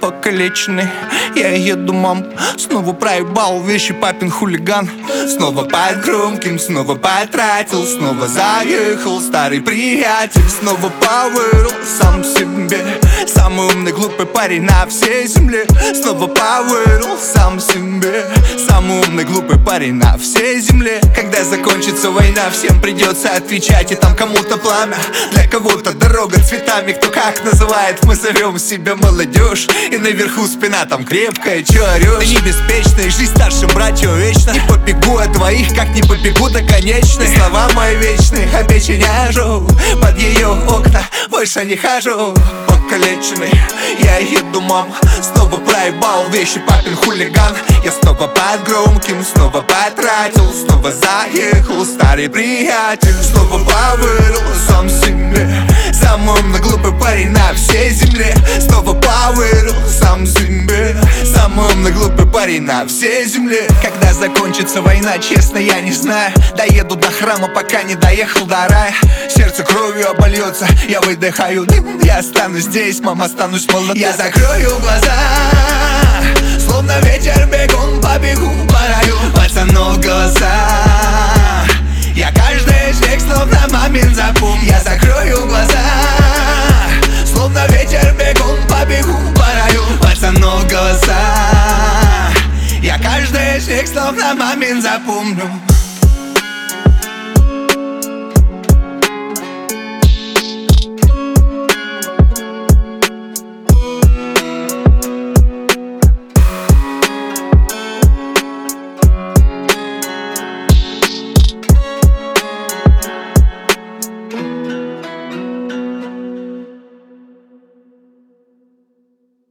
покалеченный. Я еду, мам, снова проебал вещи, папин хулиган. Снова под громким, снова потратил, снова заехал старый приятель. Снова повырыл сам себе, самый умный глупый парень на всей земле. Снова повырыл сам себе, самый умный глупый парень на всей земле. Когда закончится война, всем придется отвечать. И там кому-то пламя, для кого-то дорога цветами. Кто как называет, мы зовем себя молодежь. И наверху спина там крепкая, чё орёшь? Да не беспечная, жизнь старшим братьям вечно. Не побегу от двоих, как не побегу до конечной. Слова мои вечные, обещаняжу, под ее окна больше не хожу. Покалеченный, я еду, мам, снова проебал вещи, папин хулиган. Я снова под громким, снова потратил, снова заехал старый приятель. Снова повырыл сам себе, самый умный глупый парень на всей земле. Снова повырыл сам себе, самый умный глупый парень на всей земле. Когда закончится война, честно, я не знаю. Доеду до храма, пока не доехал до рая. Сердце кровью обольется, я выдыхаю дым. Я останусь здесь, мама, останусь молодым. Я закрою глаза, словно ветер бегун, побегу по раю. Пацанов голоса, я каждый шаг словно мамин запомню. Я закрою глаза, словно ветер бегун, побегу по раю. Пацанов голоса, я каждый шаг словно мамин запомню.